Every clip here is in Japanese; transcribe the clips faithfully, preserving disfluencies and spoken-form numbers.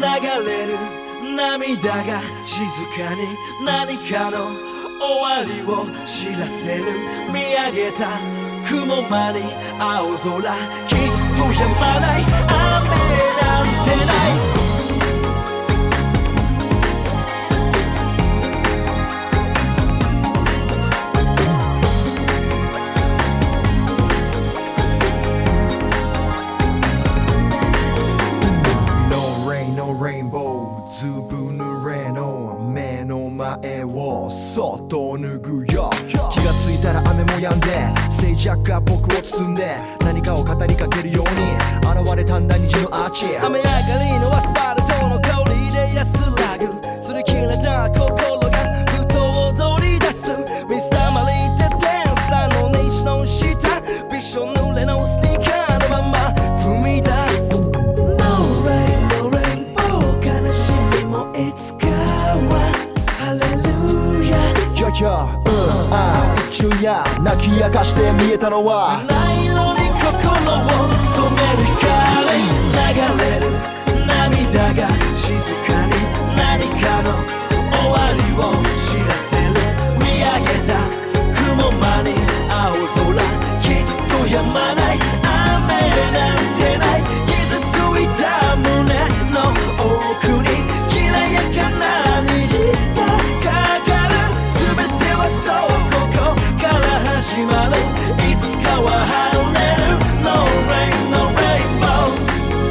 れる涙が静かに何かの終わりを知らせる。見上げた雲間に青空、きっと止まない雨なんてない。 ずぶ濡れの目の前をそっと脱ぐよ。気がついたら雨も止んで静寂が僕を包んで何かを語りかけるように現れたんだ虹のアーチ。 雨上がりのアスファルトの香りで安らぐ擦り切れた心がふと踊り出す。水たまりで電車の虹の下びしょ濡れのスニーカーのまま踏み出す。いつかはハレルヤ。 いやいや、うん、ああ一瞬や泣き明かして見えたのはないのに心を染める光。流れる涙が静かに何かの終わりを知らせる。見上げた雲間に青空、きっと止まない雨なんてない。傷ついた胸の奥に虹がかかる。全てはそうここから始まる。いつかは晴れる No rain no rainbow。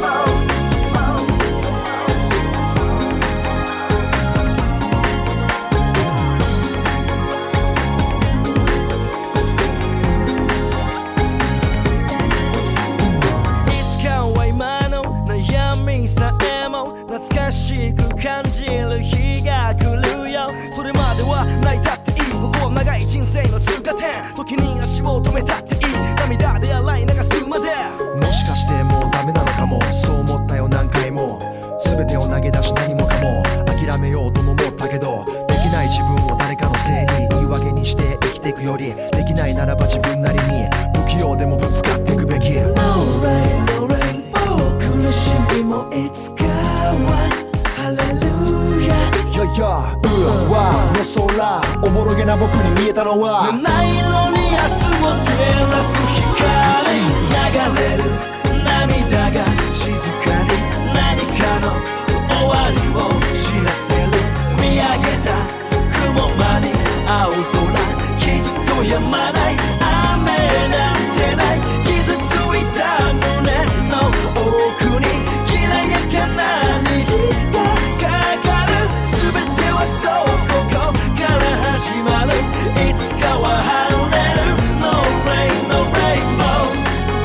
いつかは今の悩みさえも懐かしく感じる日が来るよ。それまでは泣いたっていい、ここは長い人生の通過点。時に足を止めたっていい、涙で洗い流すまで。 もしかしてもうダメなのかも、そう思ったよ何回も。全てを投げ出し何もかも諦めようとも思ったけど、できない自分を誰かのせいに言い訳にして生きていくより、できないならば自分なりに不器用でもぶつかっていくべき。 No rain no rainbow。 苦しみもいつかはハレルヤ。 いやいや、うわの空おぼろげな僕に見えたのはないのに明日を照らす光。流れる涙が静かに何かの終わりを知らせる。見上げた雲間に青空、きっと止まない雨なんてない。傷ついた胸の奥にきらやかな虹がかかる。全てはそうここから始まる。いつかは晴れる No rain no rainbow。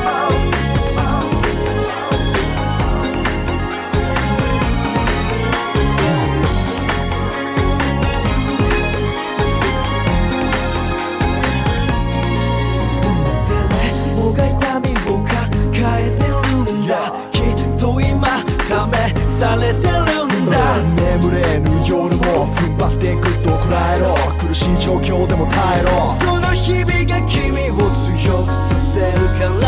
誰もが痛みを抱えてるんだ。きっと今試されてるんだ。 眠れぬ夜も踏ん張ってぐっとこらえろ。苦しい状況でも耐えろ。 その日々が君を強くさせるから。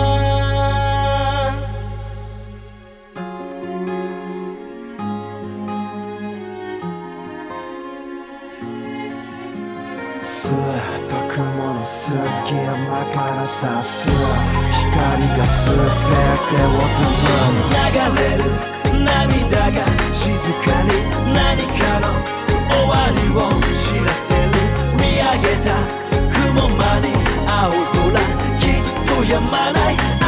スーッと雲の隙間から差す光が全てを包む。 流れる涙が静かに何かの終わりを知らせる。見上げた雲間に青空、きっと止まない